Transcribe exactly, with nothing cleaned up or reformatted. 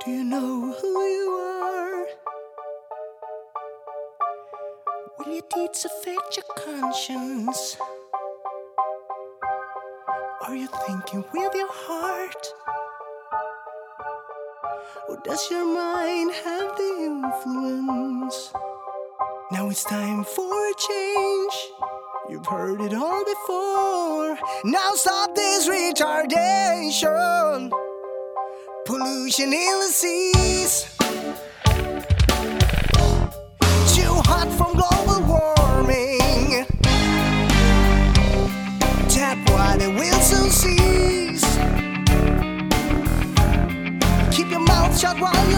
Do you know who you are? Will your deeds affect your conscience? Are you thinking with your heart? Or does your mind have the influence? Now it's time for a change. You've heard it all before. Now stop this retardation. Pollution in the seas. Too hot from global warming. Tap water will soon cease. Keep your mouth shut while